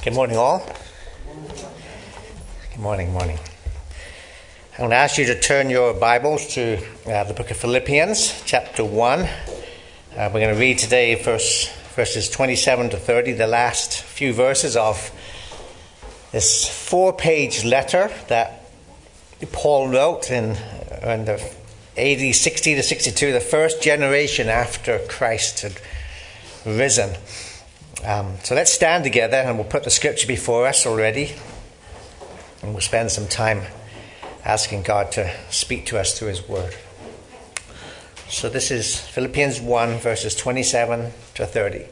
Good morning, all. Good morning. I'm going to ask you to turn your Bibles to the book of Philippians, chapter 1. We're going to read today verses 27 to 30, the last few verses of this 4-page letter that Paul wrote in the AD 60 to 62, the first generation after Christ had risen. So let's stand together and we'll put the scripture before us already. And we'll spend some time asking God to speak to us through his word. So this is Philippians 1, verses 27 to 30.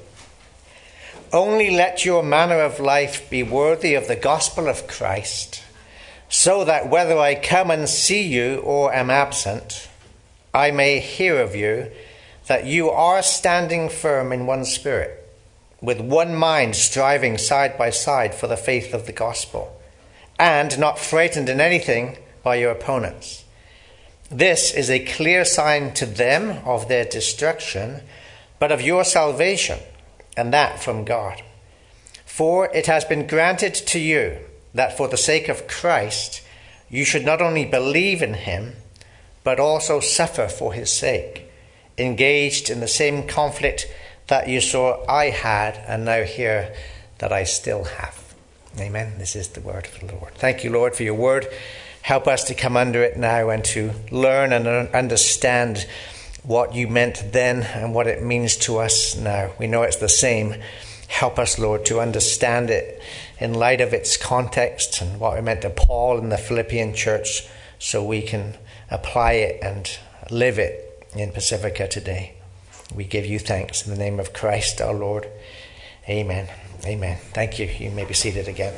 Only let your manner of life be worthy of the gospel of Christ, so that whether I come and see you or am absent, I may hear of you that you are standing firm in one spirit, with one mind striving side by side for the faith of the gospel, and not frightened in anything by your opponents. This is a clear sign to them of their destruction, but of your salvation, and that from God. For it has been granted to you that for the sake of Christ you should not only believe in him, but also suffer for his sake, engaged in the same conflict that you saw I had, and now hear that I still have. Amen. This is the word of the Lord. Thank you, Lord, for your word. Help us to come under it now and to learn and understand what you meant then and what it means to us now. We know it's the same. Help us, Lord, to understand it in light of its context and what it meant to Paul in the Philippian church, so we can apply it and live it in Pacifica today. We give you thanks in the name of Christ our Lord. Amen. Amen. Thank you. You may be seated again.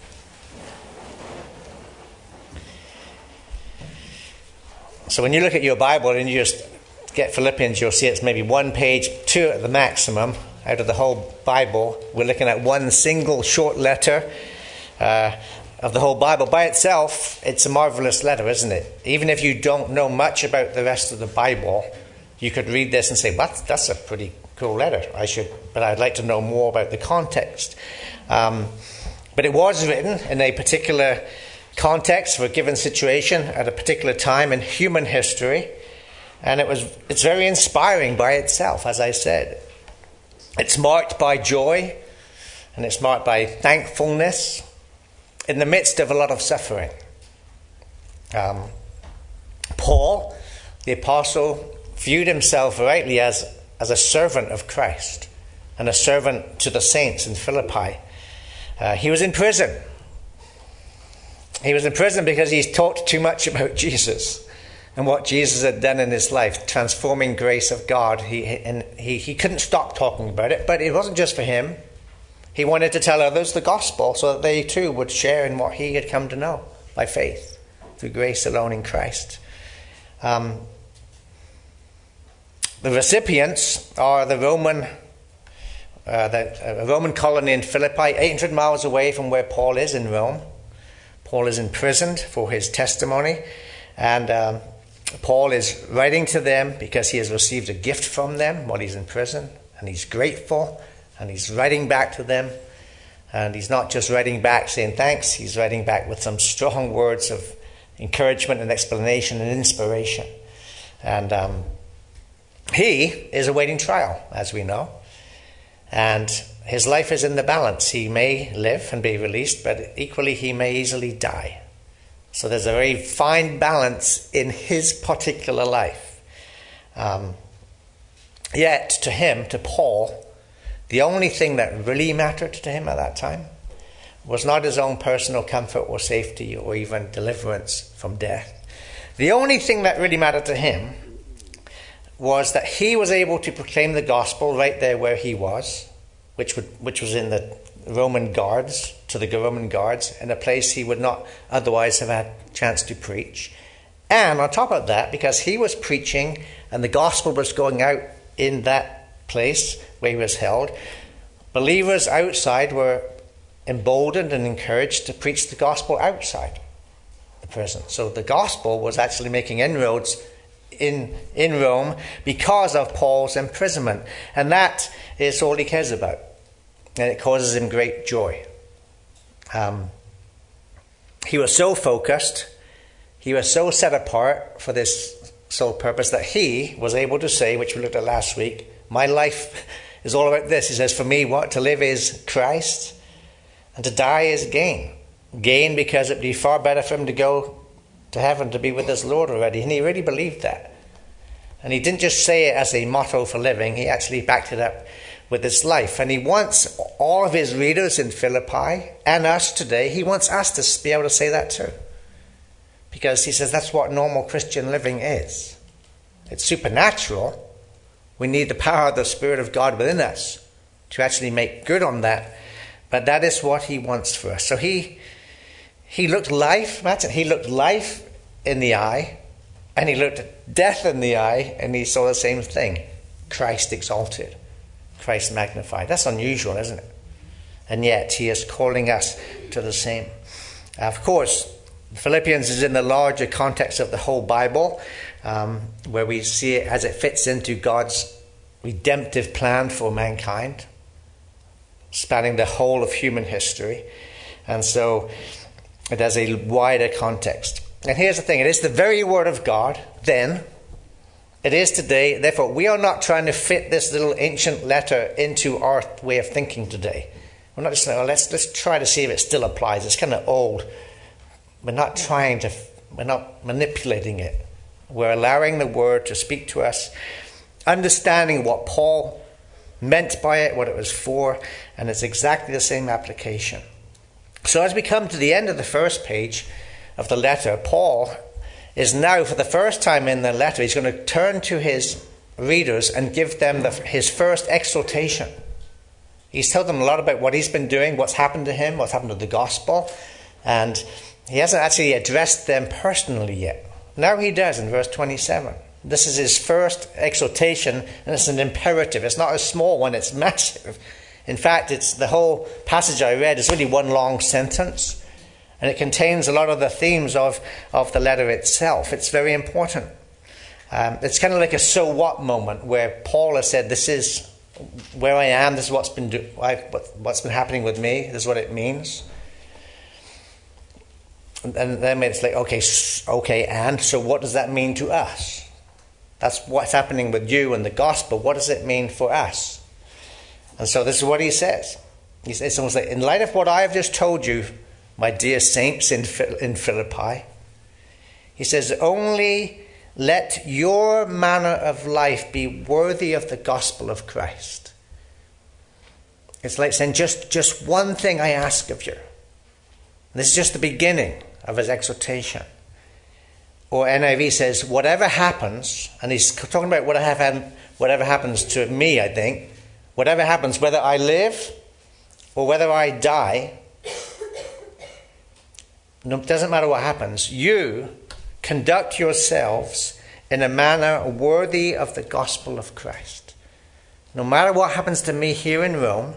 So when you look at your Bible and you just get Philippians, you'll see it's maybe 1 page, 2 at the maximum out of the whole Bible. We're looking at one single short letter of the whole Bible. By itself, it's a marvelous letter, isn't it? Even if you don't know much about the rest of the Bible, you could read this and say, "What? That's a pretty cool letter. But I'd like to know more about the context." But it was written in a particular context for a given situation at a particular time in human history, and it's very inspiring by itself, as I said. It's marked by joy, and it's marked by thankfulness in the midst of a lot of suffering. Paul, the apostle, viewed himself rightly as a servant of Christ and a servant to the saints in Philippi. He was in prison. He was in prison because he's talked too much about Jesus and what Jesus had done in his life, transforming grace of God. He couldn't stop talking about it, but it wasn't just for him. He wanted to tell others the gospel so that they too would share in what he had come to know by faith, through grace alone in Christ. The recipients are the Roman colony in Philippi, 800 miles away from where Paul is in Rome. Paul is imprisoned for his testimony, and Paul is writing to them because he has received a gift from them while he's in prison, and he's grateful, and he's writing back to them. And he's not just writing back saying thanks, he's writing back with some strong words of encouragement and explanation and inspiration. And he is awaiting trial, as we know, and his life is in the balance. He may live and be released, but equally he may easily die. So there's a very fine balance in his particular life. Yet to him, to Paul, the only thing that really mattered to him at that time was not his own personal comfort or safety or even deliverance from death. The only thing that really mattered to him was that he was able to proclaim the gospel right there where he was, which was in the Roman guards, to the Roman guards, in a place he would not otherwise have had a chance to preach. And on top of that, because he was preaching and the gospel was going out in that place where he was held, believers outside were emboldened and encouraged to preach the gospel outside the prison. So the gospel was actually making inroads in Rome because of Paul's imprisonment. And that is all he cares about. And it causes him great joy. He was so focused, he was so set apart for this sole purpose that he was able to say, which we looked at last week, my life is all about this. He says, for me, what? To live is Christ, and to die is gain. Gain because it'd be far better for him to go to heaven to be with his Lord already. And he really believed that. And he didn't just say it as a motto for living, he actually backed it up with his life. And he wants all of his readers in Philippi and us today, he wants us to be able to say that too. Because he says that's what normal Christian living is. It's supernatural. We need the power of the Spirit of God within us to actually make good on that. But that is what he wants for us. So he looked life, imagine, he looked life in the eye, and he looked death in the eye, and he saw the same thing. Christ exalted, Christ magnified. That's unusual, isn't it? And yet he is calling us to the same. Of course, Philippians is in the larger context of the whole Bible, where we see it as it fits into God's redemptive plan for mankind, spanning the whole of human history. And so it has a wider context. And here's the thing, it is the very word of God then, it is today. Therefore, we are not trying to fit this little ancient letter into our way of thinking today. We're not just saying, well, let's try to see if it still applies. It's kind of old. We're not manipulating it. We're allowing the word to speak to us, understanding what Paul meant by it, what it was for, and it's exactly the same application. So as we come to the end of the first page of the letter, Paul is now, for the first time in the letter, he's going to turn to his readers and give them his first exhortation. He's told them a lot about what he's been doing, what's happened to him, what's happened to the gospel, and he hasn't actually addressed them personally yet. Now he does in verse 27. This is his first exhortation, and it's an imperative. It's not a small one, it's massive. In fact, it's the whole passage I read is really one long sentence, and it contains a lot of the themes of the letter itself. It's very important. It's kind of like a so what moment where Paul has said, this is where I am, this is what's been happening with me, this is what it means. And then it's like, okay, and so what does that mean to us? That's what's happening with you and the gospel. What does it mean for us? And so this is what he says. He says, almost like, in light of what I have just told you, my dear saints in Philippi, he says, only let your manner of life be worthy of the gospel of Christ. It's like saying, just one thing I ask of you. And this is just the beginning of his exhortation. Or NIV says, whatever happens, and he's talking about whatever happens to me, I think, whatever happens, whether I live or whether I die, it doesn't matter what happens, you conduct yourselves in a manner worthy of the gospel of Christ. No matter what happens to me here in Rome,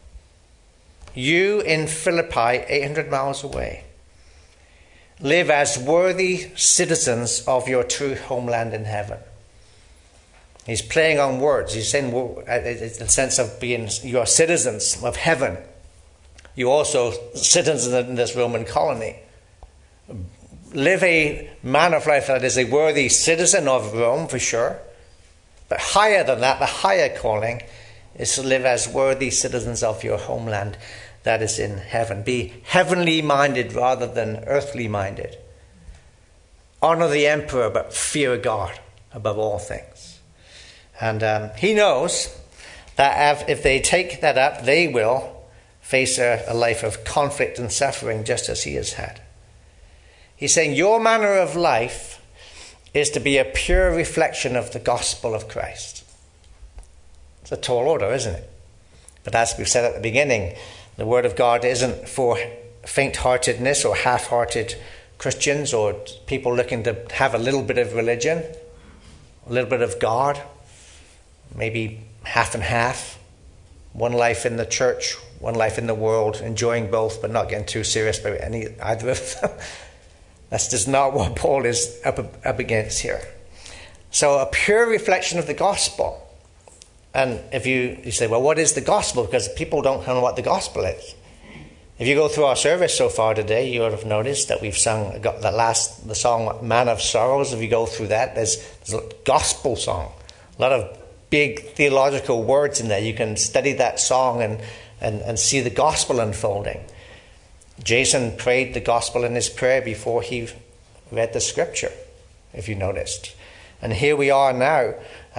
you in Philippi, 800 miles away, live as worthy citizens of your true homeland in heaven. He's playing on words. He's saying, in the sense of being, you are citizens of heaven. You're also citizens in this Roman colony. Live a manner of life that is a worthy citizen of Rome, for sure. But higher than that, the higher calling is to live as worthy citizens of your homeland that is in heaven. Be heavenly minded rather than earthly minded. Honor the emperor, but fear God above all things. And he knows that if they take that up, they will face a life of conflict and suffering just as he has had. He's saying your manner of life is to be a pure reflection of the gospel of Christ. It's a tall order, isn't it? But as we've said at the beginning, the word of God isn't for faint-heartedness or half-hearted Christians or people looking to have a little bit of religion, a little bit of God, maybe half and half. One life in the church, one life in the world, enjoying both but not getting too serious about either of them. That's just not what Paul is up against here. So a pure reflection of the gospel. And if you say, well, what is the gospel? Because people don't know what the gospel is. If you go through our service so far today, you would have noticed that we've got the song Man of Sorrows. If you go through that, there's a gospel song. A lot of big theological words in there. You can study that song and see the gospel unfolding. Jason prayed the gospel in his prayer before he read the scripture, if you noticed. And here we are now,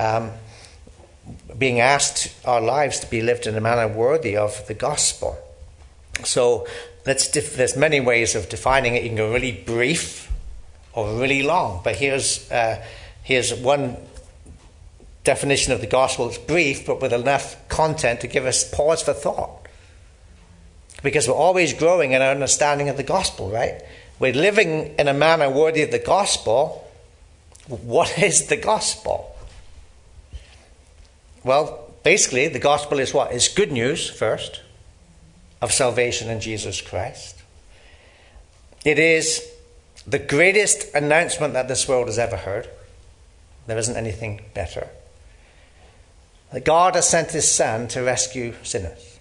being asked our lives to be lived in a manner worthy of the gospel. So there's many ways of defining it. You can go really brief or really long. But here's one definition of the gospel. It's brief, but with enough content to give us pause for thought. Because we're always growing in our understanding of the gospel, right? We're living in a manner worthy of the gospel. What is the gospel? Well, basically, the gospel is what? It's good news, first, of salvation in Jesus Christ. It is the greatest announcement that this world has ever heard. There isn't anything better. That God has sent his Son to rescue sinners.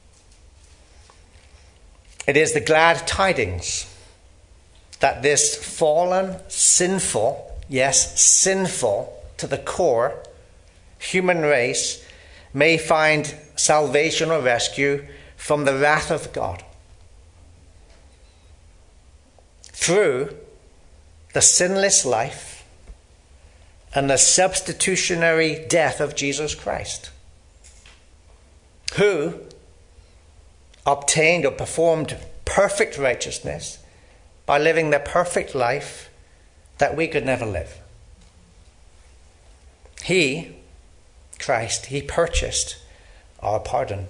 It is the glad tidings that this fallen, sinful, yes, sinful to the core human race may find salvation or rescue from the wrath of God through the sinless life and the substitutionary death of Jesus Christ, who obtained or performed perfect righteousness by living the perfect life that we could never live. He, Christ, he purchased our pardon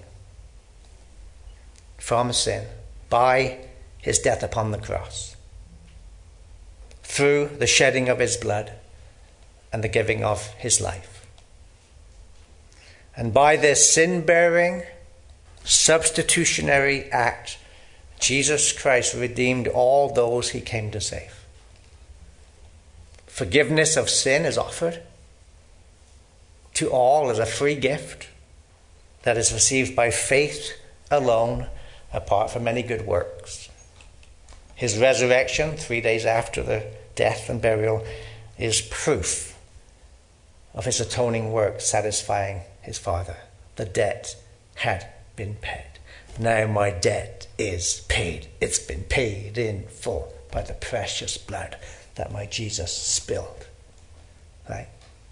from sin by his death upon the cross, through the shedding of his blood and the giving of his life. And by this sin-bearing, substitutionary act, Jesus Christ redeemed all those he came to save. Forgiveness of sin is offered to all as a free gift that is received by faith alone, apart from any good works. His resurrection, 3 days after the death and burial, is proof of his atoning work satisfying his Father. The debt had been paid. Now my debt is paid. It's been paid in full by the precious blood that my Jesus spilled. Right?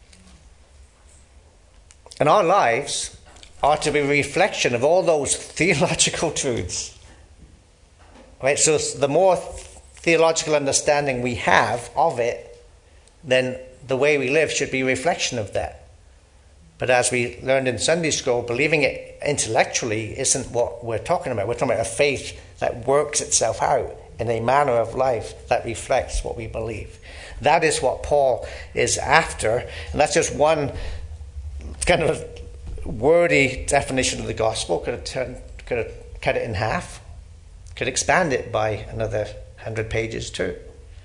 And our lives are to be a reflection of all those theological truths. Right? So the more theological understanding we have of it, then the way we live should be a reflection of that. But as we learned in Sunday school, believing it intellectually isn't what we're talking about. We're talking about a faith that works itself out in a manner of life that reflects what we believe. That is what Paul is after. And that's just one kind of wordy definition of the gospel. Could have cut it in half. Could expand it by another 100 pages too.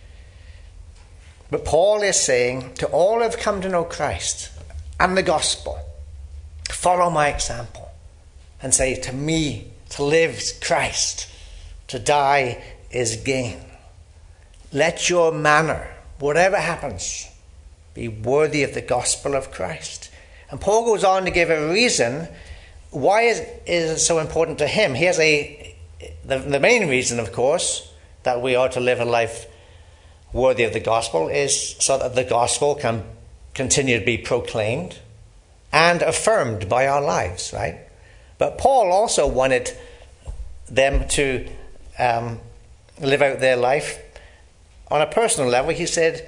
But Paul is saying to all who have come to know Christ and the gospel, follow my example and say, to me, to live is Christ, to die is gain. Let your manner, whatever happens, be worthy of the gospel of Christ. And Paul goes on to give a reason why is it so important to him. He has the main reason, of course, that we ought to live a life worthy of the gospel is so that the gospel can continue to be proclaimed and affirmed by our lives, right? But Paul also wanted them to live out their life on a personal level. He said,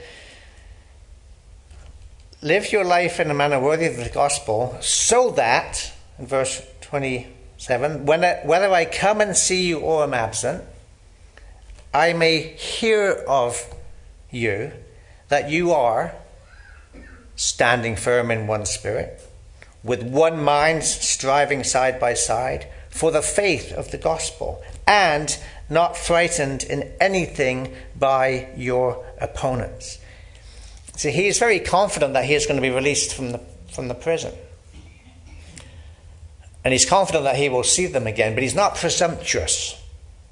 live your life in a manner worthy of the gospel so that, in verse 27, whether I come and see you or am absent, I may hear of you that you are standing firm in one spirit, with one mind striving side by side for the faith of the gospel, and not frightened in anything by your opponents. So he is very confident that he is going to be released from the prison. And he's confident that he will see them again, but he's not presumptuous.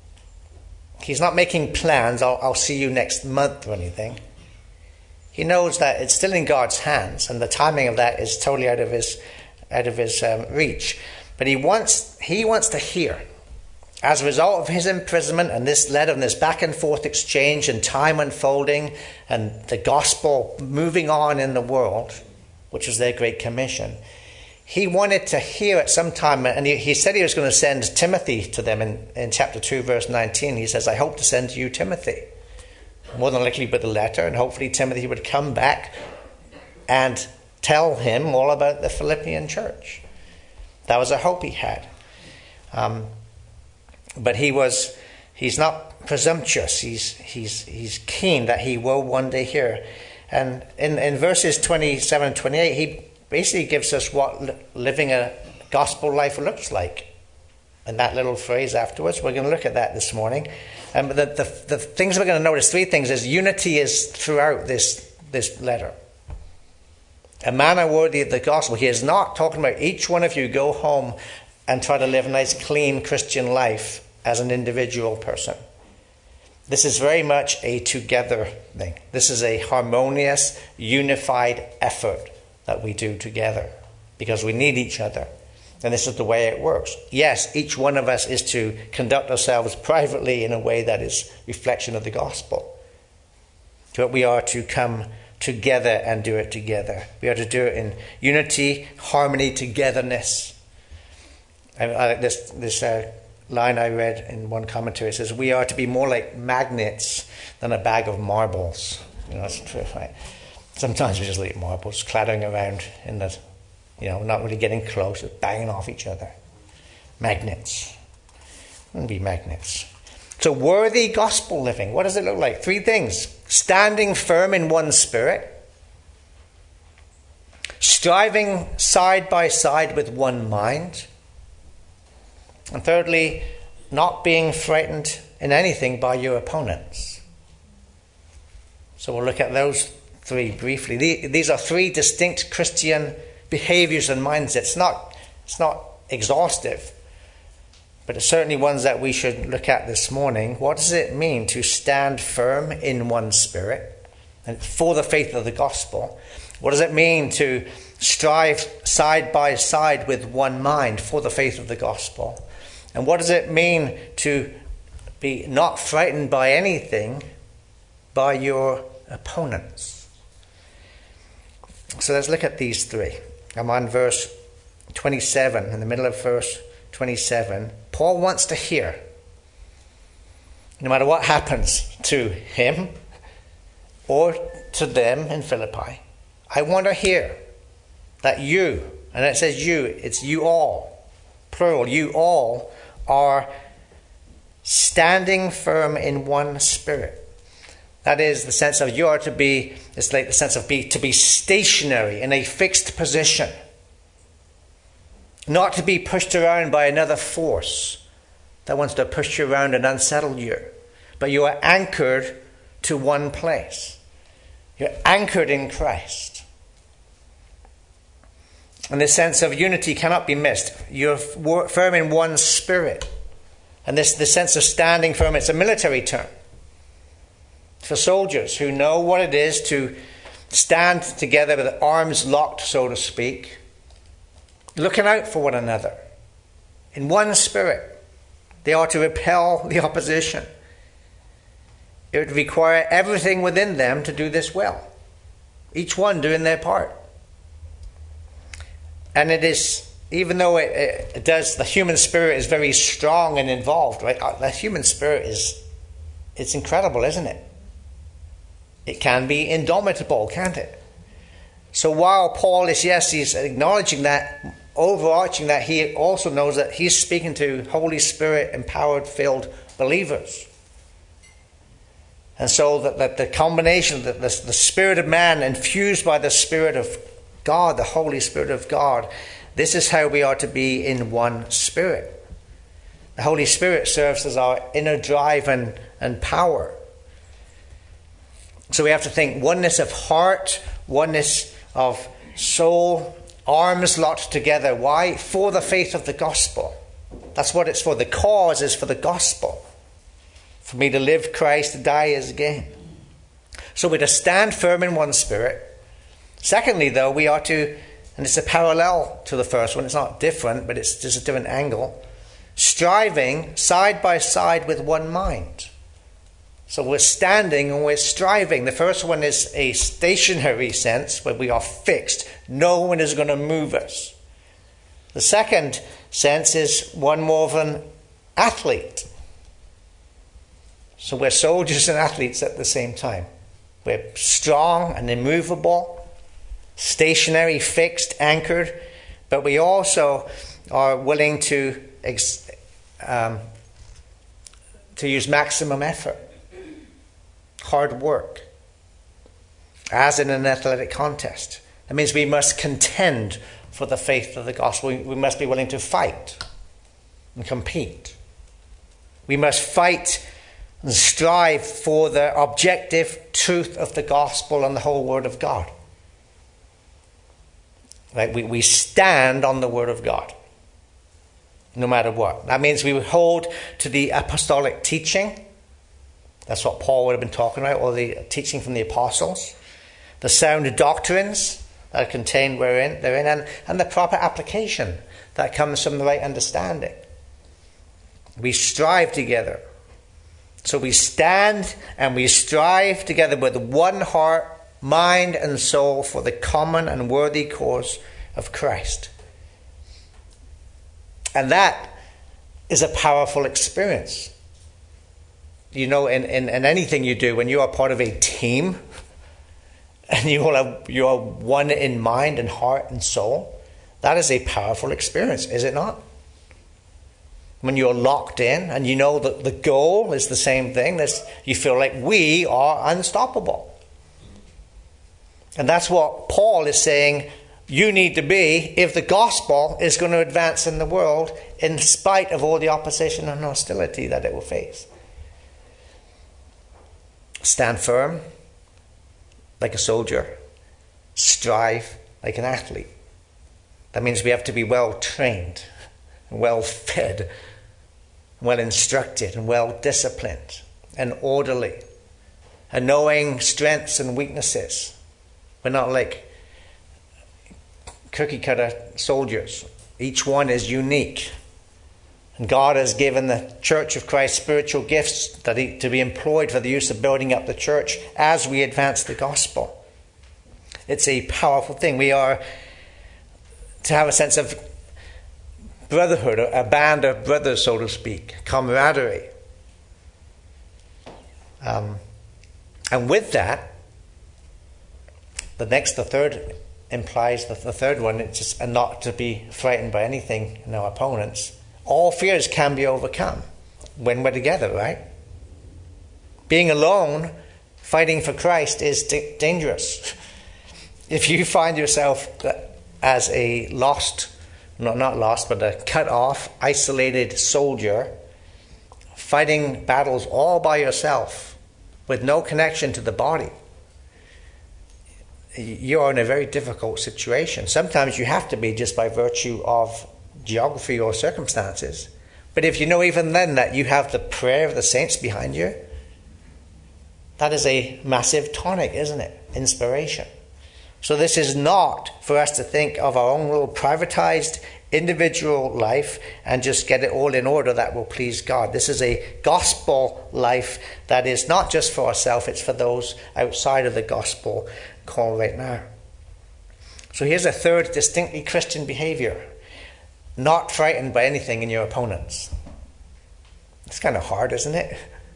He's not making plans, I'll see you next month or anything. He knows that it's still in God's hands, and the timing of that is totally out of his reach. But he wants to hear. As a result of his imprisonment and this letter and this back and forth exchange and time unfolding and the gospel moving on in the world, which was their great commission, he wanted to hear at some time, and he said he was going to send Timothy to them in chapter 2, verse 19. He says, I hope to send you Timothy. More than likely with a letter, and hopefully Timothy would come back and tell him all about the Philippian church. That was a hope he had. But he's not presumptuous. He's keen that he will one day hear. And in verses 27 and 28, he basically gives us what living a gospel life looks like. And that little phrase afterwards, we're going to look at that this morning. And the things we're going to notice, three things, is unity is throughout this letter. A manner worthy of the gospel. He is not talking about each one of you go home and try to live a nice, clean Christian life as an individual person. This is very much a together thing. This is a harmonious, unified effort that we do together because we need each other. And this is the way it works. Yes, each one of us is to conduct ourselves privately in a way that is reflection of the gospel. But we are to come together and do it together. We are to do it in unity, harmony, togetherness. I like this line I read in one commentary. It says, we are to be more like magnets than a bag of marbles. That's true, right? Sometimes we just leave marbles clattering around in the, not really getting close, just banging off each other. Magnets. Wouldn't be magnets. So worthy gospel living. What does it look like? Three things. Standing firm in one spirit. Striving side by side with one mind. And thirdly, not being frightened in anything by your opponents. So we'll look at those three briefly. These are three distinct Christian behaviors and mindsets. It's not exhaustive, but it's certainly ones that we should look at this morning. What does it mean to stand firm in one spirit and for the faith of the gospel? What does it mean to strive side by side with one mind for the faith of the gospel? And what does it mean to be not frightened by anything by your opponents? So let's look at these three. I'm on verse 27, in the middle of verse 27. Paul wants to hear, no matter what happens to him or to them in Philippi, I want to hear that you, and it says you, it's you all, plural, you all are standing firm in one spirit. That is the sense of you are to be, it's like the sense of to be stationary in a fixed position. Not to be pushed around by another force that wants to push you around and unsettle you. But you are anchored to one place. You're anchored in Christ. And this sense of unity cannot be missed. You're firm in one spirit. And this sense of standing firm, it's a military term for soldiers who know what it is to stand together with arms locked, so to speak, looking out for one another. In one spirit, they are to repel the opposition. It would require everything within them to do this well. Each one doing their part. And it is, even though it does, the human spirit is very strong and involved, right? The human spirit it's incredible, isn't it? It can be indomitable, can't it? So while Paul is, yes, he's acknowledging that, overarching that, he also knows that he's speaking to Holy Spirit empowered, filled believers. And so that the combination, the spirit of man infused by the Spirit of God, the Holy Spirit of God, this is how we are to be in one spirit. The Holy Spirit serves as our inner drive and power. So we have to think oneness of heart, oneness of soul, arms locked together. Why? For the faith of the gospel. That's what it's for. The cause is for the gospel. For me to live Christ, to die is gain. So we're to stand firm in one spirit. Secondly, though, we are to, and it's a parallel to the first one, it's not different, but it's just a different angle, striving side by side with one mind. So we're standing and we're striving. The first one is a stationary sense where we are fixed. No one is going to move us. The second sense is one more of an athlete. So we're soldiers and athletes at the same time. We're strong and immovable, stationary, fixed, anchored, but we also are willing to use maximum effort, hard work, as in an athletic contest. That means we must contend for the faith of the gospel. We must be willing to fight and compete. We must fight and strive for the objective truth of the gospel and the whole word of God. Right? We stand on the word of God, no matter what. That means we hold to the apostolic teaching. That's what Paul would have been talking about, or the teaching from the apostles. The sound doctrines that are contained therein, and the proper application that comes from the right understanding. We strive together. So we stand and we strive together with one heart, mind and soul for the common and worthy cause of Christ. And that is a powerful experience. You know, in anything you do, when you are part of a team and you are one in mind and heart and soul, that is a powerful experience, is it not? When you're locked in and you know that the goal is the same thing, you feel like we are unstoppable. And that's what Paul is saying you need to be if the gospel is going to advance in the world in spite of all the opposition and hostility that it will face. Stand firm like a soldier. Strive like an athlete. That means we have to be well trained, well fed, well instructed, and well disciplined, and orderly, and knowing strengths and weaknesses. We're not like cookie cutter soldiers. Each one is unique. And God has given the Church of Christ spiritual gifts to be employed for the use of building up the church as we advance the gospel. It's a powerful thing. We are to have a sense of brotherhood, a band of brothers, so to speak, camaraderie. And with that, the third implies that the third one, it's just not to be frightened by anything in our opponents. All fears can be overcome when we're together, right? Being alone, fighting for Christ is dangerous. If you find yourself as a not lost, but a cut off, isolated soldier, fighting battles all by yourself with no connection to the body, you are in a very difficult situation. Sometimes you have to be just by virtue of geography or circumstances. But if you know even then that you have the prayer of the saints behind you, that is a massive tonic, isn't it? Inspiration. So this is not for us to think of our own little privatized individual life and just get it all in order that will please God. This is a gospel life that is not just for ourselves, it's for those outside of the gospel call right now. So here's a third distinctly Christian behavior. Not frightened by anything in your opponents. It's kind of hard, isn't it?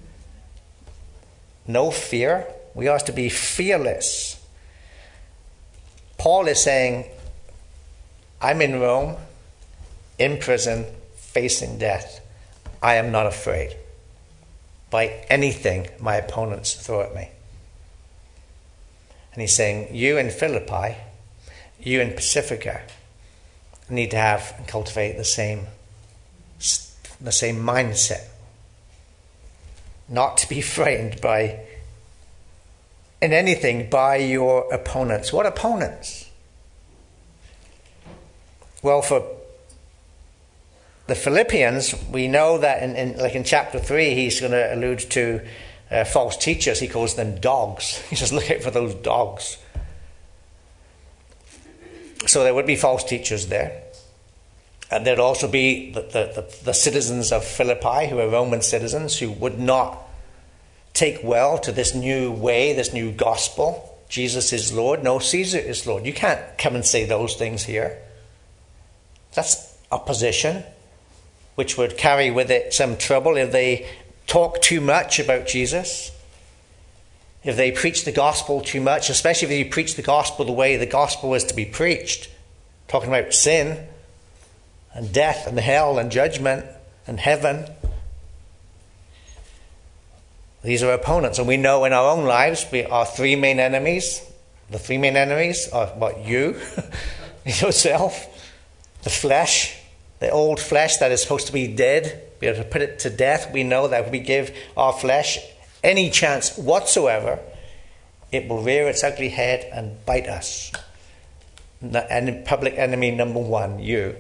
No fear. We are to be fearless. Paul is saying, I'm in Rome, in prison, facing death. I am not afraid by anything my opponents throw at me. And he's saying, you in Philippi, you in Pacifica, need to have and cultivate the same mindset. Not to be frightened in anything by your opponents. What opponents? Well, for the Philippians, we know that in chapter 3, he's going to allude to false teachers. He calls them dogs. He says, look out for those dogs. So there would be false teachers there. And there'd also be the citizens of Philippi, who are Roman citizens, who would not take well to this new way, this new gospel. Jesus is Lord. No, Caesar is Lord. You can't come and say those things here. That's opposition, which would carry with it some trouble if they talk too much about Jesus. If they preach the gospel too much, especially if you preach the gospel the way the gospel is to be preached, talking about sin and death and hell and judgment and heaven. These are opponents, and we know in our own lives our three main enemies. The three main enemies are what? You, yourself, the flesh, the old flesh that is supposed to be dead. We have to put it to death. We know that if we give our flesh any chance whatsoever, it will rear its ugly head and bite us. And public enemy number one, you.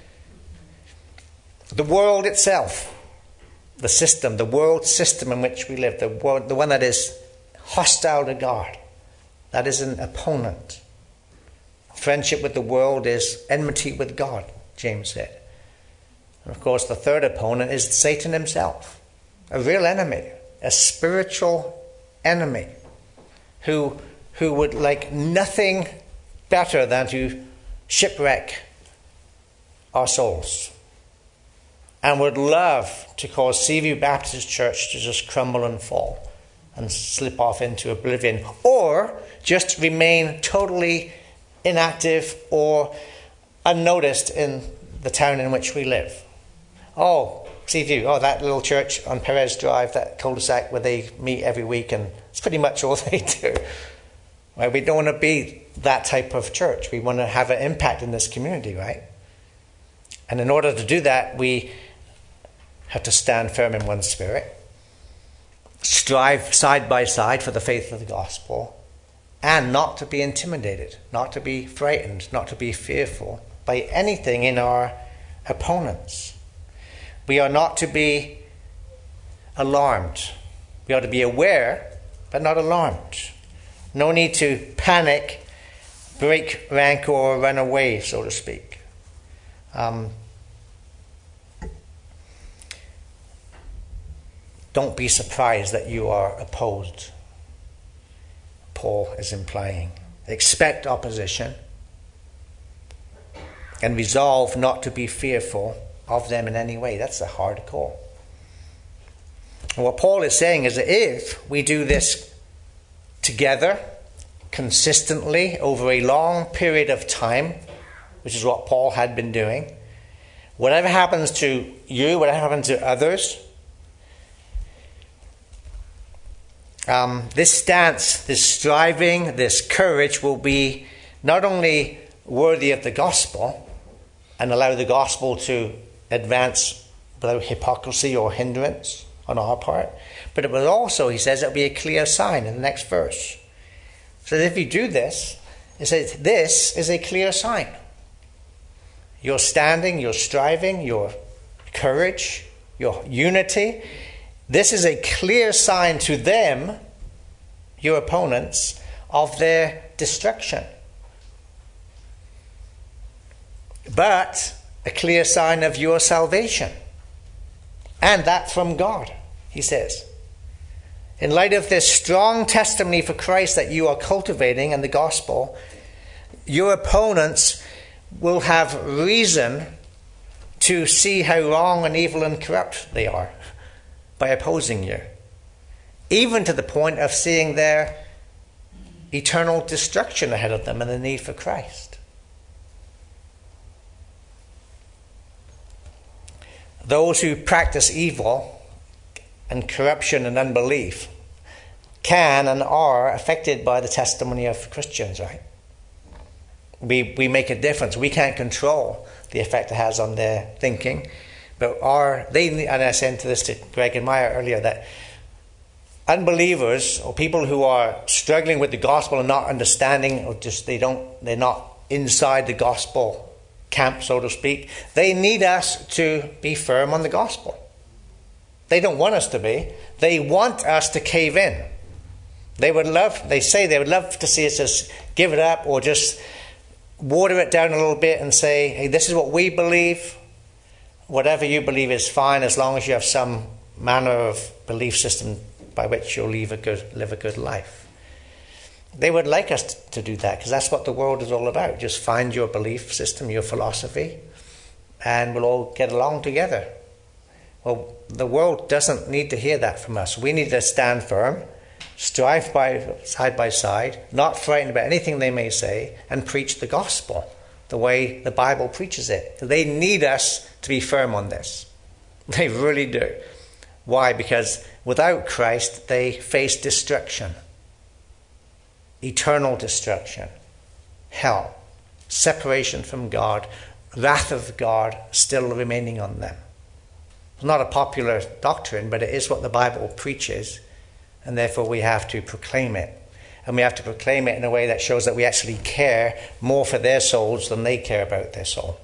The world itself, the system, the world system in which we live, the one that is hostile to God, that is an opponent. Friendship with the world is enmity with God, James said. And of course, the third opponent is Satan himself, a real enemy, a spiritual enemy, who would like nothing better than to shipwreck our souls, and would love to cause Seaview Baptist Church to just crumble and fall and slip off into oblivion, or just remain totally inactive or unnoticed in the town in which we live. Oh, Seaview, that little church on Perez Drive, that cul-de-sac where they meet every week, and it's pretty much all they do. Right? We don't want to be that type of church. We want to have an impact in this community, right? And in order to do that, we have to stand firm in one spirit, strive side by side for the faith of the gospel, and not to be intimidated, not to be frightened, not to be fearful by anything in our opponents. We are not to be alarmed. We are to be aware, but not alarmed. No need to panic, break rank, or run away, so to speak. Don't be surprised that you are opposed, Paul is implying. Expect opposition and resolve not to be fearful of them in any way. That's a hard call. And what Paul is saying is that if we do this together, consistently, over a long period of time, which is what Paul had been doing, whatever happens to you, whatever happens to others, this stance, this striving, this courage will be not only worthy of the gospel and allow the gospel to advance without hypocrisy or hindrance on our part, but it will also, he says, it'll be a clear sign in the next verse. So if you do this, it says this is a clear sign. Your standing, your striving, your courage, your unity, this is a clear sign to them, your opponents, of their destruction. But a clear sign of your salvation. And that from God, he says. In light of this strong testimony for Christ that you are cultivating in the gospel, your opponents will have reason to see how wrong and evil and corrupt they are by opposing you, even to the point of seeing their eternal destruction ahead of them and the need for Christ. Those who practice evil and corruption and unbelief can and are affected by the testimony of Christians, right? We make a difference. We can't control the effect it has on their thinking. But and I said to this to Greg and Maya earlier, that unbelievers or people who are struggling with the gospel and not understanding, or just they're not inside the gospel camp, so to speak, they need us to be firm on the gospel. They don't want us to be. They want us to cave in. They say they would love to see us just give it up or just water it down a little bit and say, hey, this is what we believe. Whatever you believe is fine as long as you have some manner of belief system by which you'll live a good life. They would like us to do that because that's what the world is all about. Just find your belief system, your philosophy, and we'll all get along together. Well, the world doesn't need to hear that from us. We need to stand firm, strive side by side, not frightened about anything they may say, and preach the gospel the way the Bible preaches it. They need us to be firm on this. They really do. Why? Because without Christ, they face destruction. Eternal destruction. Hell. Separation from God. Wrath of God still remaining on them. It's not a popular doctrine, but it is what the Bible preaches. And therefore we have to proclaim it. And we have to proclaim it in a way that shows that we actually care more for their souls than they care about their soul.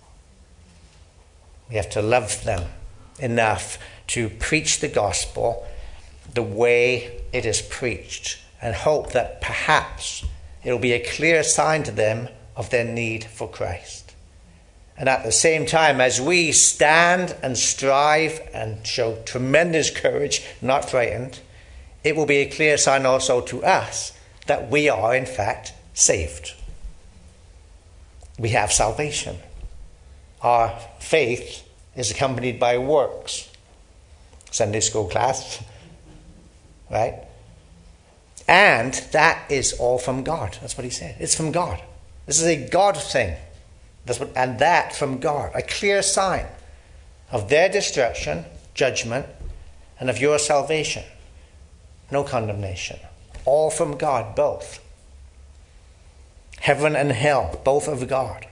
We have to love them enough to preach the gospel the way it is preached and hope that perhaps it will be a clear sign to them of their need for Christ. And at the same time, as we stand and strive and show tremendous courage, not frightened, it will be a clear sign also to us that we are in fact saved. We have salvation. Our faith is accompanied by works. Sunday school class, right? And that is all from God. That's what he said. It's from God. This is a God thing. And that from God. A clear sign of their destruction, judgment, and of your salvation. No condemnation. All from God, both. Heaven and hell, both of God.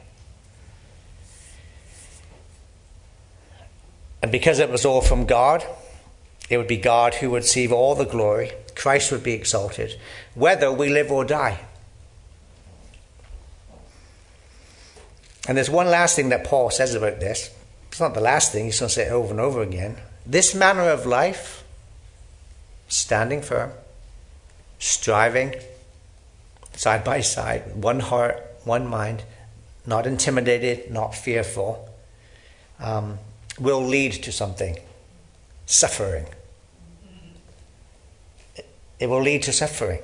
And because it was all from God, it would be God who would receive all the glory. Christ would be exalted, whether we live or die. And there's one last thing that Paul says about this. It's not the last thing. He's going to say it over and over again. This manner of life, standing firm, striving, side by side, one heart, one mind, not intimidated, not fearful, will lead to something. Suffering. It will lead to suffering.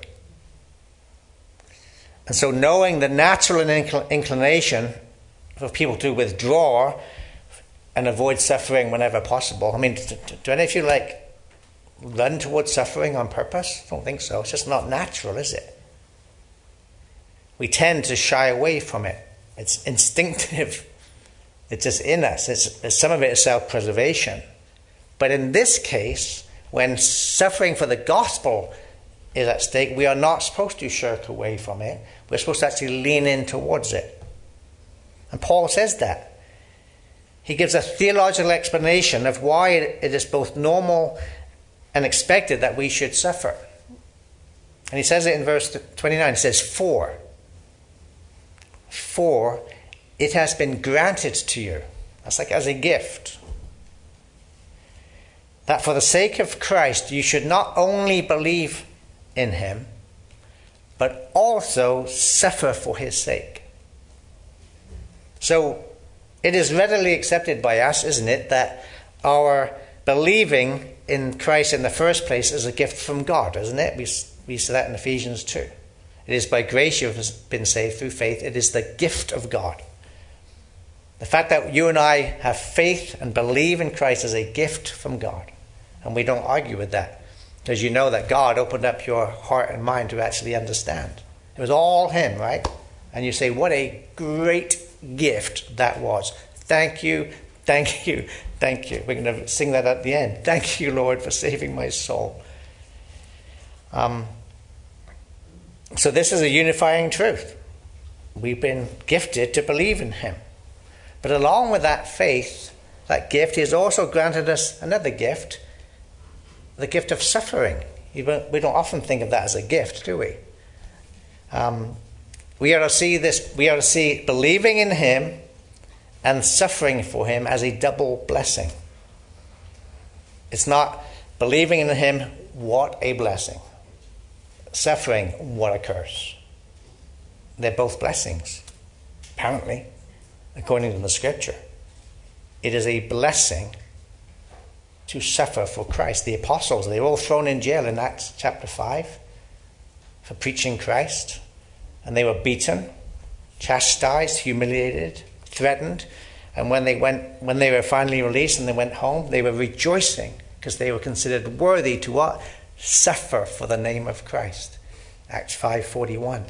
And so knowing the natural inclination for people to withdraw and avoid suffering whenever possible. I mean, do any of you run towards suffering on purpose? I don't think so. It's just not natural, is it? We tend to shy away from it. It's instinctive. It's just in us. Some of it is self-preservation. But in this case, when suffering for the gospel is at stake, we are not supposed to shirk away from it. We're supposed to actually lean in towards it. And Paul says that. He gives a theological explanation of why it is both normal and expected that we should suffer. And he says it in verse 29. He says, For it has been granted to you. That's like as a gift. That for the sake of Christ you should not only believe in him, but also suffer for his sake. So it is readily accepted by us, isn't it, that our believing in Christ in the first place is a gift from God, isn't it? We see that in Ephesians 2. It is by grace you have been saved through faith. It is the gift of God. The fact that you and I have faith and believe in Christ is a gift from God. And we don't argue with that. Because you know that God opened up your heart and mind to actually understand. It was all him, right? And you say, what a great gift that was. Thank you, thank you, thank you. We're going to sing that at the end. Thank you, Lord, for saving my soul. So this is a unifying truth. We've been gifted to believe in him. But along with that faith, that gift, he has also granted us another gift, the gift of suffering. We don't often think of that as a gift, do we? We are to see believing in him and suffering for him as a double blessing. It's not believing in him, what a blessing. Suffering, what a curse. They're both blessings, apparently, according to the scripture. It is a blessing to suffer for Christ. The apostles, they were all thrown in jail in Acts chapter 5 for preaching Christ. And they were beaten, chastised, humiliated, threatened. And when they were finally released and they went home, they were rejoicing because they were considered worthy to what? Suffer for the name of Christ. Acts 5:41.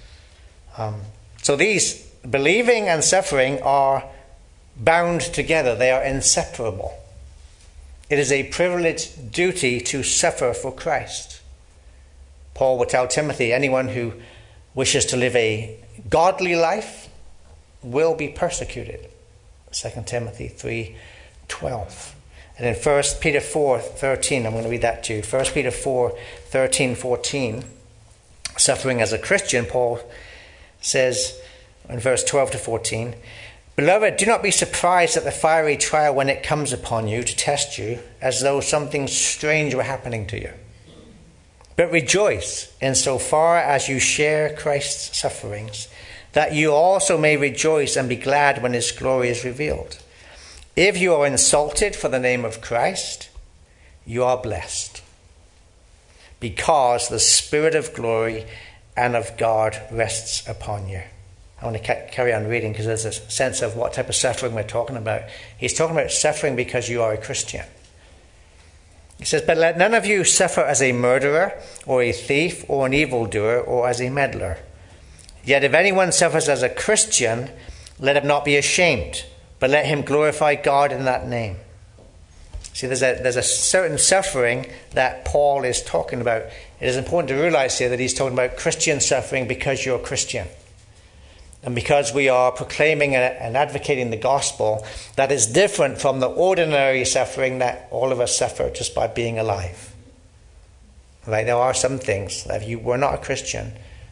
So these believing and suffering are bound together. They are inseparable. It is a privileged duty to suffer for Christ. Paul would tell Timothy, anyone who wishes to live a godly life will be persecuted. 2 Timothy 3:12. And in 1 Peter 4:13, I'm going to read that to you. 1 Peter 4:13, 14. Suffering as a Christian, Paul says in verse 12 to 14, Beloved, do not be surprised at the fiery trial when it comes upon you to test you, as though something strange were happening to you. But rejoice insofar as you share Christ's sufferings, that you also may rejoice and be glad when his glory is revealed. If you are insulted for the name of Christ, you are blessed, because the Spirit of glory and of God rests upon you. I want to carry on reading because there's a sense of what type of suffering we're talking about. He's talking about suffering because you are a Christian. He says, But let none of you suffer as a murderer or a thief or an evildoer or as a meddler. Yet if anyone suffers as a Christian, let him not be ashamed, but let him glorify God in that name. See, there's a certain suffering that Paul is talking about. It is important to realize here that he's talking about Christian suffering because you're a Christian. And because we are proclaiming and advocating the gospel, that is different from the ordinary suffering that all of us suffer just by being alive. Right? There are some things that if you were not a Christian,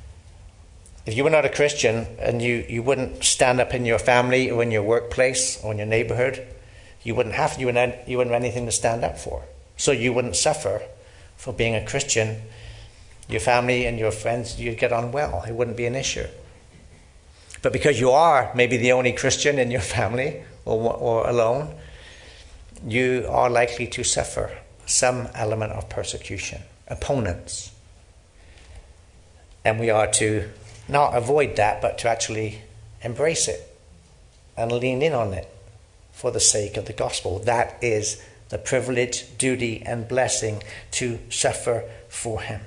and you wouldn't stand up in your family or in your workplace or in your neighborhood, you wouldn't have anything to stand up for. So you wouldn't suffer for being a Christian. Your family and your friends, you'd get on well. It wouldn't be an issue. But because you are maybe the only Christian in your family or alone, you are likely to suffer some element of persecution, opponents. And we are to not avoid that, but to actually embrace it and lean in on it for the sake of the gospel. That is the privilege, duty, and blessing to suffer for him.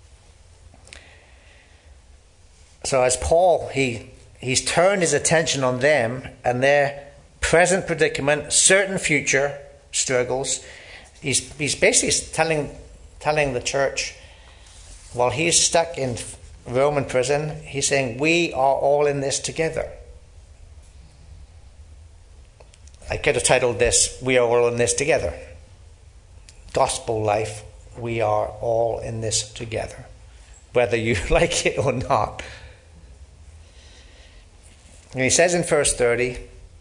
So as Paul, he's turned his attention on them and their present predicament, certain future struggles. He's basically telling the church, while he's stuck in Roman prison, he's saying, we are all in this together. I could have titled this, We Are All in This Together. Gospel life, we are all in this together. Whether you like it or not. And he says in verse 30,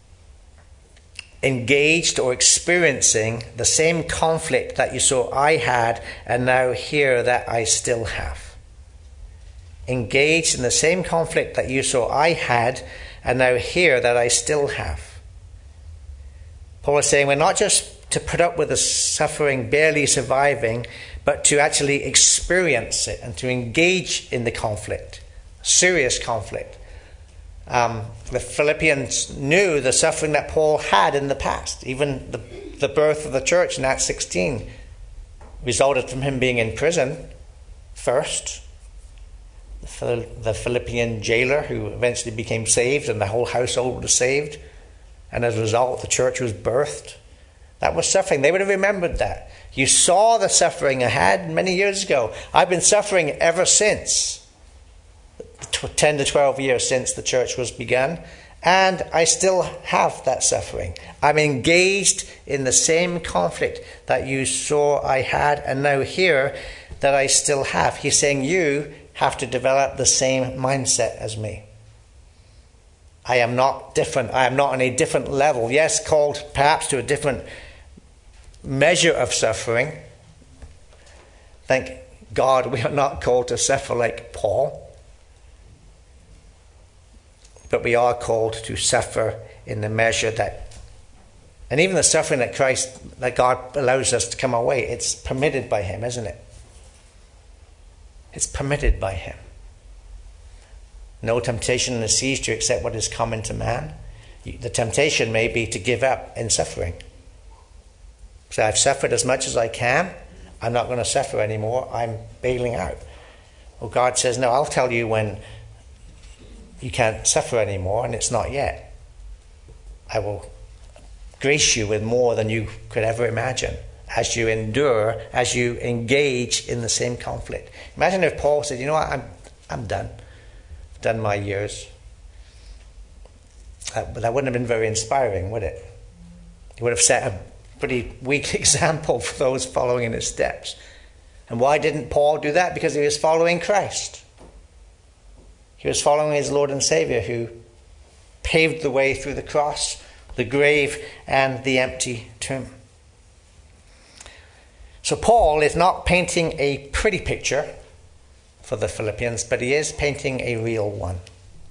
engaged or experiencing the same conflict that you saw I had and now hear that I still have. Engaged in the same conflict that you saw I had and now hear that I still have. Paul is saying we're not just to put up with the suffering, barely surviving, but to actually experience it and to engage in the conflict, serious conflict. The Philippians knew the suffering that Paul had in the past. Even the birth of the church in Acts 16 resulted from him being in prison first. The Philippian jailer who eventually became saved and the whole household was saved. And as a result, the church was birthed. That was suffering. They would have remembered that. You saw the suffering I had many years ago. I've been suffering ever since. 10 to 12 years since the church was begun. And I still have that suffering. I'm engaged in the same conflict that you saw I had and now hear that I still have. He's saying you have to develop the same mindset as me. I am not different. I am not on a different level. Yes, called perhaps to a different measure of suffering. Thank God we are not called to suffer like Paul. But we are called to suffer in the measure that, and even the suffering that God allows us to come our way, it's permitted by Him, isn't it? It's permitted by Him. No temptation is seized you except what is common to man. The temptation may be to give up in suffering. So I've suffered as much as I can. I'm not going to suffer anymore. I'm bailing out. Well, God says, no, I'll tell you when you can't suffer anymore, and it's not yet. I will grace you with more than you could ever imagine as you endure, as you engage in the same conflict. Imagine if Paul said, you know what, I'm done. I've done my years. But that wouldn't have been very inspiring, would it? He would have set a pretty weak example for those following in his steps. And why didn't Paul do that? Because he was following Christ. He was following his Lord and Savior, who paved the way through the cross, the grave, and the empty tomb. So Paul is not painting a pretty picture for the Philippians, but he is painting a real one.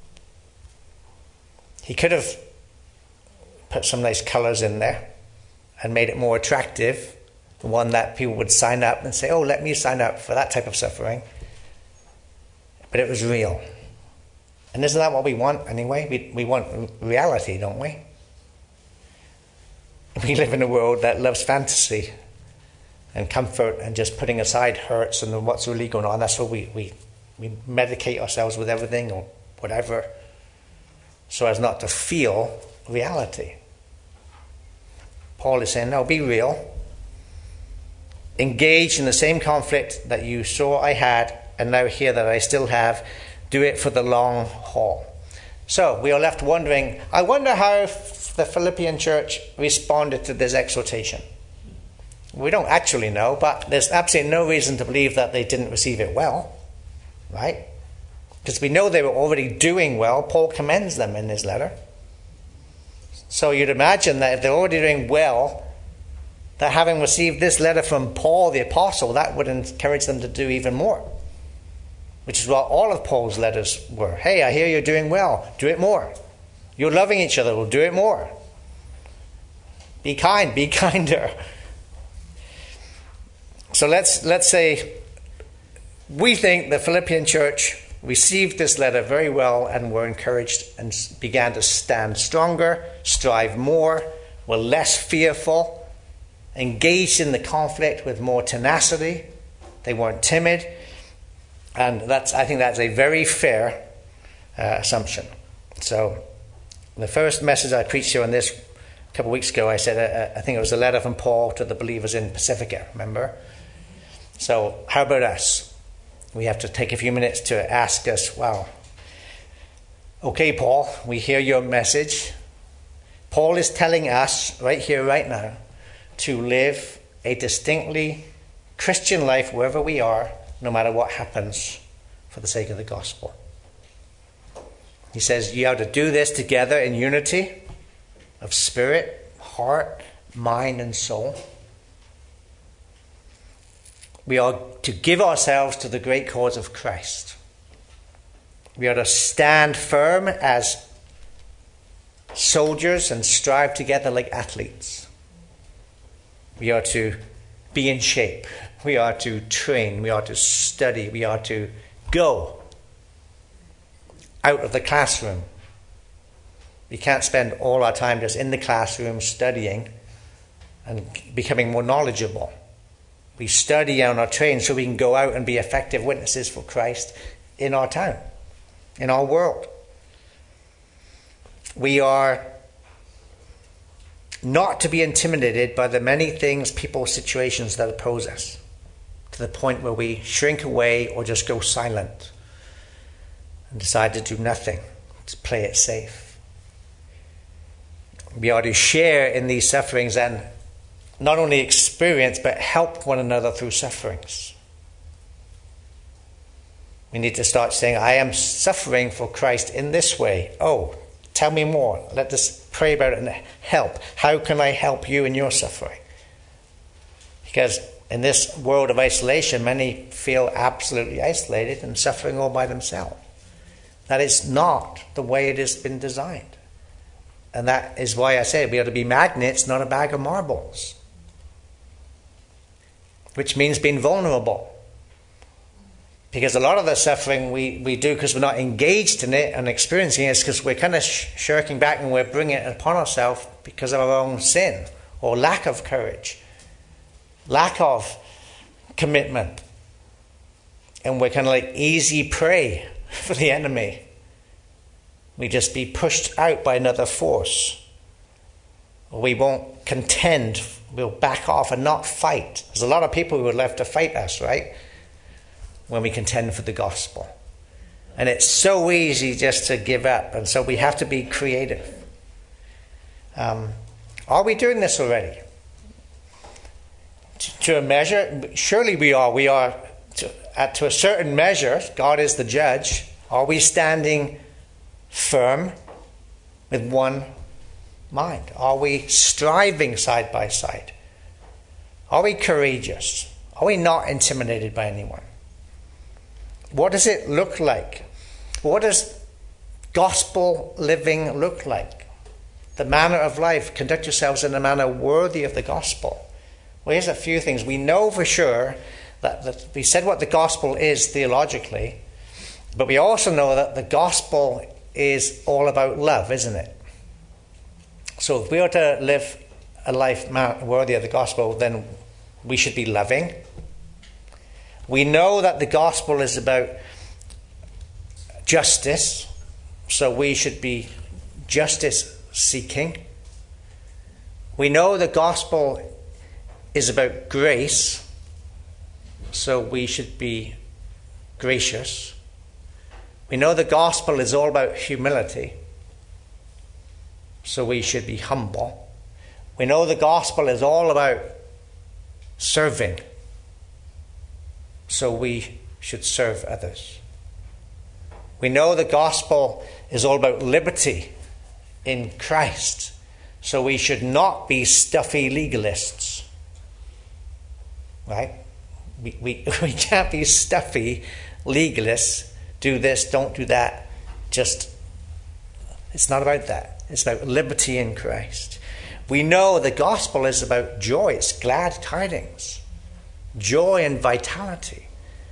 He could have put some nice colours in there and made it more attractive, the one that people would sign up and say, oh, let me sign up for that type of suffering. But it was real. And isn't that what we want anyway? We want reality, don't we? We live in a world that loves fantasy and comfort and just putting aside hurts and what's really going on. That's what we medicate ourselves with everything or whatever so as not to feel reality. Paul is saying, no, be real. Engage in the same conflict that you saw I had and now hear that I still have. Do it for the long haul. So we are left wondering, I wonder how the Philippian church responded to this exhortation. We don't actually know, but there's absolutely no reason to believe that they didn't receive it well, right? Because we know they were already doing well. Paul commends them in his letter. So you'd imagine that if they're already doing well, that having received this letter from Paul the apostle, that would encourage them to do even more. Which is what all of Paul's letters were. Hey, I hear you're doing well. Do it more. You're loving each other. Well, do it more. Be kind. Be kinder. So let's say we think the Philippian church received this letter very well and were encouraged and began to stand stronger, strive more, were less fearful, engaged in the conflict with more tenacity. They weren't timid. And I think that's a very fair assumption. So the first message I preached here on this a couple of weeks ago, I said, I think it was a letter from Paul to the believers in Pacifica, remember? So how about us? We have to take a few minutes to ask us, wow, okay, Paul, we hear your message. Paul is telling us right here, right now, to live a distinctly Christian life wherever we are, no matter what happens, for the sake of the gospel. He says you have to do this together in unity of spirit, heart, mind, and soul. We are to give ourselves to the great cause of Christ. We are to stand firm as soldiers and strive together like athletes. We are to be in shape. We are to train. We are to study. We are to go out of the classroom. We can't spend all our time just in the classroom studying and becoming more knowledgeable. We study and are trained so we can go out and be effective witnesses for Christ in our town, in our world. We are not to be intimidated by the many things, people, situations that oppose us, to the point where we shrink away or just go silent and decide to do nothing, to play it safe. We are to share in these sufferings and not only experience but help one another through sufferings. We need to start saying, I am suffering for Christ in this way. Oh, Tell me more. Let us pray about it and help. How can I help you in your suffering? Because in this world of isolation, many feel absolutely isolated and suffering all by themselves. That is not the way it has been designed. And that is why I say we ought to be magnets, not a bag of marbles. Which means being vulnerable. Because a lot of the suffering we do because we're not engaged in it and experiencing it is because we're kind of shirking back and we're bringing it upon ourselves because of our own sin or lack of courage, lack of commitment. And we're kind of like easy prey for the enemy. We just be pushed out by another force. We won't contend. We'll back off and not fight. There's a lot of people who would love to fight us, right? When we contend for the gospel. And it's so easy just to give up. And so we have to be creative. Are we doing this already? To a measure? Surely we are. We are to a certain measure. God is the judge. Are we standing firm with one mind? Are we striving side by side? Are we courageous? Are we not intimidated by anyone? What does it look like? What does gospel living look like? The manner of life. Conduct yourselves in a manner worthy of the gospel. Well, here's a few things. We know for sure that we said what the gospel is theologically, but we also know that the gospel is all about love, isn't it? So if we are to live a life worthy of the gospel, then we should be loving. We know that the gospel is about justice, so we should be justice seeking. We know the gospel is about grace, so we should be gracious. We know the gospel is all about humility, so we should be humble. We know the gospel is all about serving, so we should serve others. We know the gospel is all about liberty in Christ, so we should not be stuffy legalists. Right? We can't be stuffy legalists. Do this, don't do that. It's not about that. It's about liberty in Christ. We know the gospel is about joy. It's glad tidings. Joy and vitality.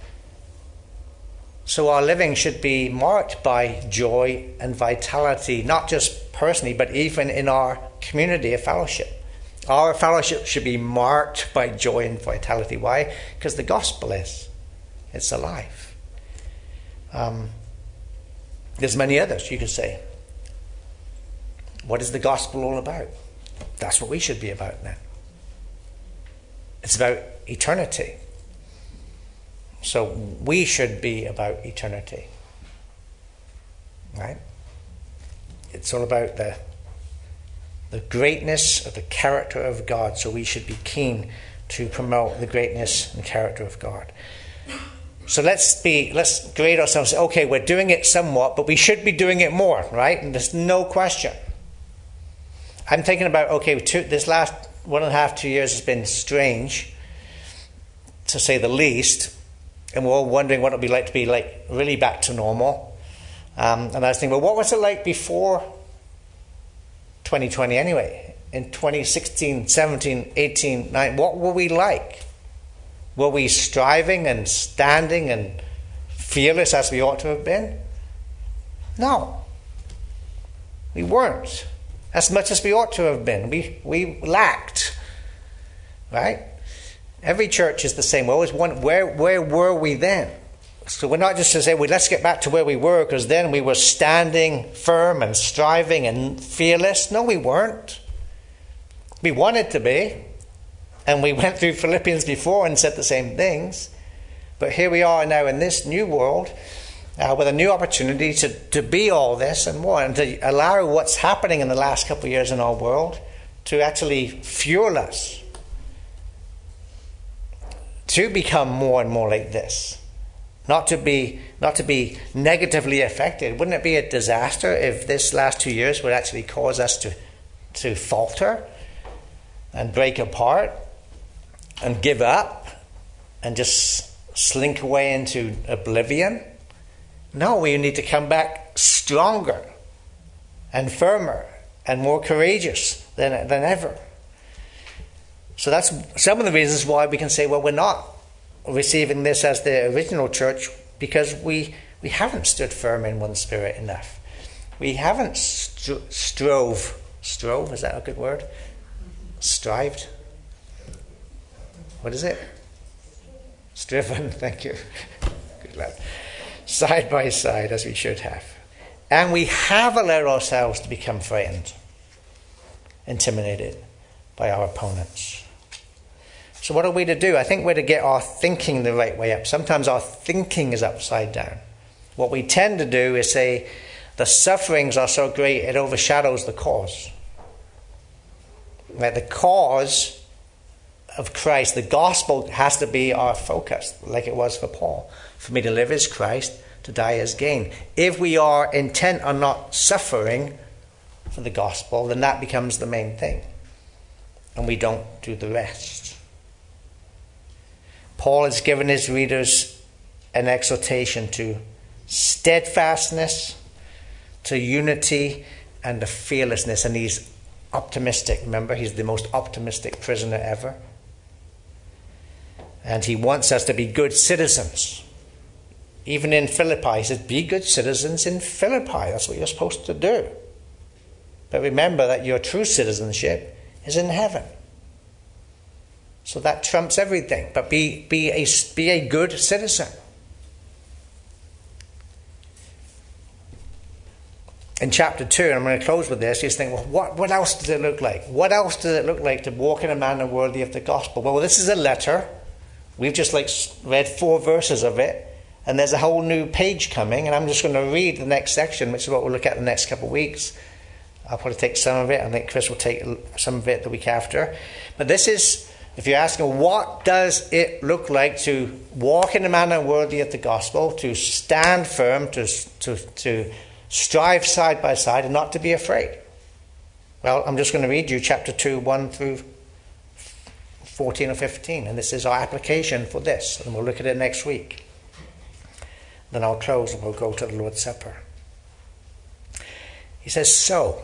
So our living should be marked by joy and vitality, not just personally, but even in our community of fellowship. Our fellowship should be marked by joy and vitality. Why? Because the gospel is. It's alive. There's many others you could say. What is the gospel all about? That's what we should be about now. It's about eternity. So we should be about eternity. Right? It's all about the greatness of the character of God. So we should be keen to promote the greatness and character of God. So let's grade ourselves. Okay, we're doing it somewhat, but we should be doing it more, right? And there's no question. I'm thinking about, this last 1.5, 2 years has been strange, to say the least. And we're all wondering what it'll be like to be like really back to normal. And I was thinking, well, what was it like before 2020 anyway? In 2016, 17, 18, 19, what were we like? Were we striving and standing and fearless as we ought to have been? No. We weren't. As much as we ought to have been. We lacked. Right? Every church is the same. We always wonder, where were we then? So we're not just to say, well, let's get back to where we were, because then we were standing firm and striving and fearless. No, we weren't. We wanted to be. And we went through Philippians before and said the same things. But here we are now in this new world with a new opportunity to be all this and more, and to allow what's happening in the last couple of years in our world to actually fuel us to become more and more like this. not to be negatively affected. Wouldn't it be a disaster if this last 2 years would actually cause us to falter and break apart and give up and just slink away into oblivion? No, we need to come back stronger and firmer and more courageous than ever. So that's some of the reasons why we can say, well, we're not receiving this as the original church, because we haven't stood firm in one spirit enough. We haven't strove, is that a good word? Strived? What is it? Striven, thank you. Good lad. Side by side, as we should have. And we have allowed ourselves to become frightened, intimidated by our opponents. So what are we to do? I think we're to get our thinking the right way up. Sometimes our thinking is upside down. What we tend to do is say, the sufferings are so great, it overshadows the cause. Right? The cause of Christ, the gospel, has to be our focus, like it was for Paul. For me to live is Christ, to die is gain. If we are intent on not suffering for the gospel, then that becomes the main thing. And we don't do the rest. Paul has given his readers an exhortation to steadfastness, to unity, and to fearlessness. And he's optimistic. Remember, he's the most optimistic prisoner ever. And he wants us to be good citizens. Even in Philippi, he says, be good citizens in Philippi. That's what you're supposed to do. But remember that your true citizenship is in heaven. So that trumps everything. But be a good citizen. In chapter 2, and I'm going to close with this, you think, well, what else does it look like? What else does it look like to walk in a manner worthy of the gospel? Well, this is a letter. We've just read 4 verses of it. And there's a whole new page coming. And I'm just going to read the next section, which is what we'll look at the next couple of weeks. I'll probably take some of it. I think Chris will take some of it the week after. But this is... If you're asking, what does it look like to walk in a manner worthy of the gospel, to stand firm, to strive side by side, and not to be afraid? Well, I'm just going to read you chapter 2, 1 through 14 or 15. And this is our application for this. And we'll look at it next week. Then I'll close and we'll go to the Lord's Supper. He says, so,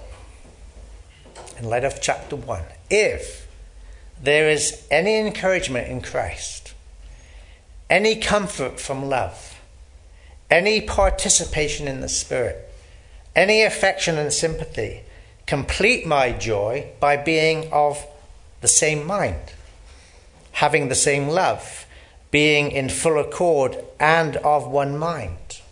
in light of chapter 1, if there is any encouragement in Christ, any comfort from love, any participation in the Spirit, any affection and sympathy, complete my joy by being of the same mind, having the same love, being in full accord and of one mind.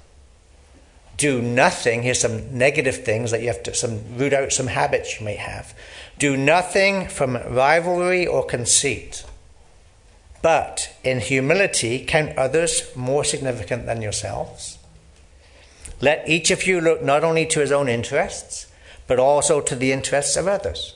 Do nothing, here's some negative things that you have to root out some habits you may have. Do nothing from rivalry or conceit, but in humility count others more significant than yourselves. Let each of you look not only to his own interests, but also to the interests of others.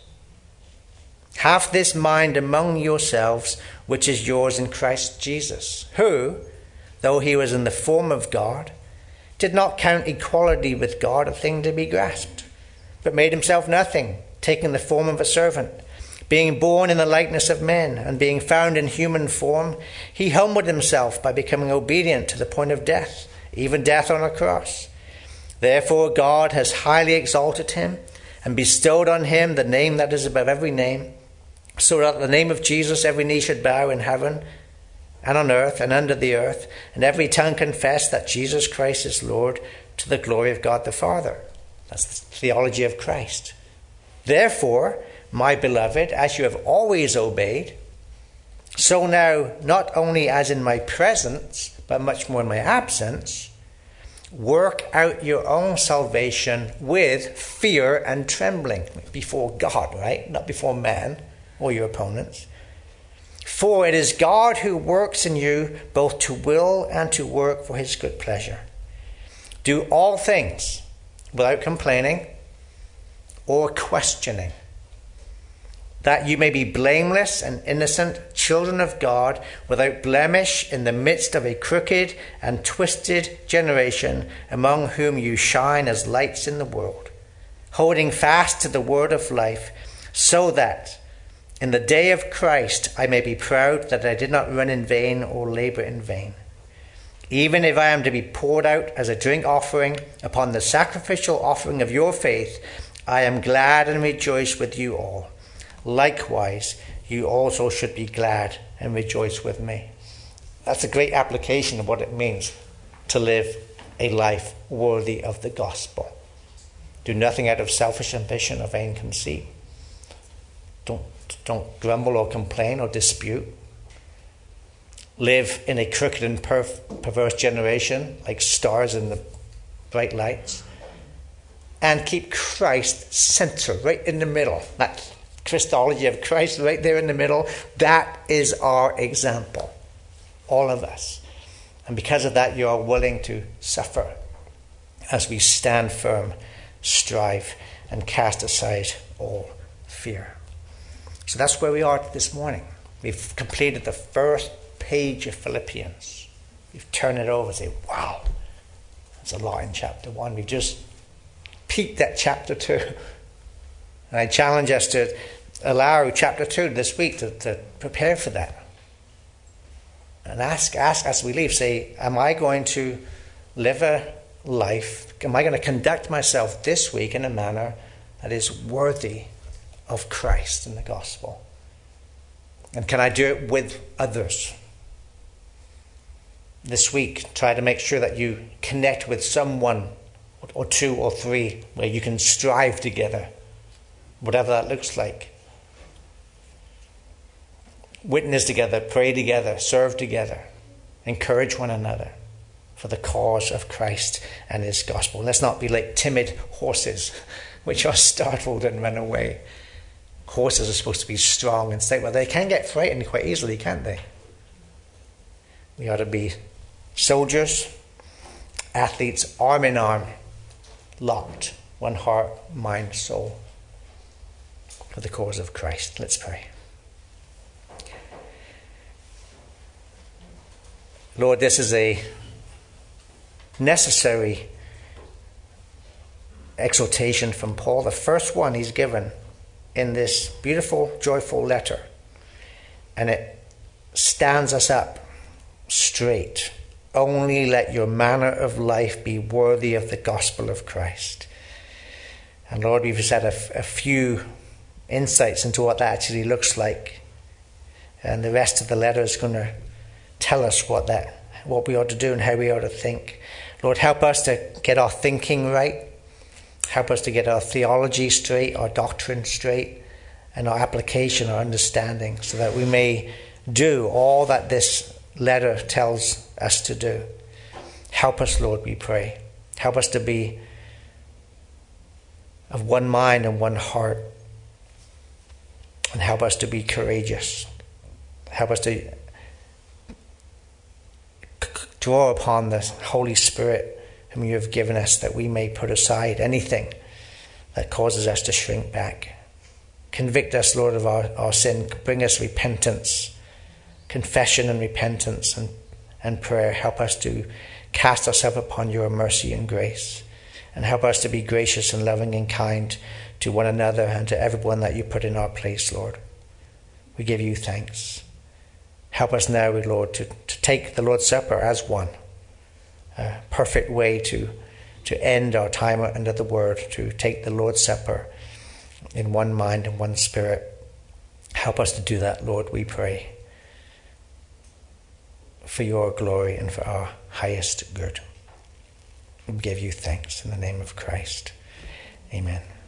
Have this mind among yourselves, which is yours in Christ Jesus, who, though he was in the form of God, did not count equality with God a thing to be grasped, but made himself nothing, taking the form of a servant, being born in the likeness of men, and being found in human form, he humbled himself by becoming obedient to the point of death, even death on a cross. Therefore God has highly exalted him, and bestowed on him the name that is above every name, so that at the name of Jesus every knee should bow in heaven, and on earth, and under the earth, and every tongue confess that Jesus Christ is Lord, to the glory of God the Father. That's the theology of Christ. Therefore, my beloved, as you have always obeyed, so now, not only as in my presence, but much more in my absence, work out your own salvation with fear and trembling. Before God, right? Not before man or your opponents. For it is God who works in you both to will and to work for his good pleasure. Do all things without complaining or questioning, that you may be blameless and innocent, children of God, without blemish in the midst of a crooked and twisted generation, among whom you shine as lights in the world, holding fast to the word of life, so that in the day of Christ I may be proud that I did not run in vain or labor in vain. Even if I am to be poured out as a drink offering upon the sacrificial offering of your faith, I am glad and rejoice with you all. Likewise, you also should be glad and rejoice with me. That's a great application of what it means to live a life worthy of the gospel. Do nothing out of selfish ambition or vain conceit. Don't grumble or complain or dispute. Live in a crooked and perverse generation like stars in the bright lights. And keep Christ center right in the middle. That Christology of Christ right there in the middle. That is our example. All of us. And because of that, you are willing to suffer as we stand firm, strive, and cast aside all fear. So that's where we are this morning. We've completed the first page of Philippians. We've turned it over and say, wow, there's a lot in chapter 1. We've just peaked at chapter 2. And I challenge us to allow chapter 2 this week to prepare for that. And ask as we leave, say, am I going to live a life, am I going to conduct myself this week in a manner that is worthy of Christ and the gospel? And can I do it with others? This week, try to make sure that you connect with someone or 2 or 3 where you can strive together, whatever that looks like. Witness together, pray together, serve together, encourage one another for the cause of Christ and his gospel. Let's not be like timid horses which are startled and run away. Horses are supposed to be strong and stable. They can get frightened quite easily, can't they? We ought to be soldiers, athletes, arm in arm, locked, one heart, mind, soul, for the cause of Christ. Let's pray. Lord, this is a necessary exhortation from Paul, the first one he's given in this beautiful, joyful letter. And it stands us up straight. Only let your manner of life be worthy of the gospel of Christ. And Lord, we've just had a few insights into what that actually looks like. And the rest of the letter is going to tell us what we ought to do and how we ought to think. Lord, help us to get our thinking right. Help us to get our theology straight, our doctrine straight, and our application, our understanding, so that we may do all that this letter tells us to do. Help us, Lord, we pray. Help us to be of one mind and one heart. And help us to be courageous. Help us to draw upon the Holy Spirit whom you have given us, that we may put aside anything that causes us to shrink back. Convict us, Lord, of our sin. Bring us repentance, confession and repentance and prayer. Help us to cast ourselves upon your mercy and grace. And help us to be gracious and loving and kind to one another and to everyone that you put in our place, Lord. We give you thanks. Help us now, Lord, to take the Lord's Supper as one. A perfect way to end our time under the Word, to take the Lord's Supper in one mind and one spirit. Help us to do that, Lord, we pray, for your glory and for our highest good. We give you thanks in the name of Christ. Amen.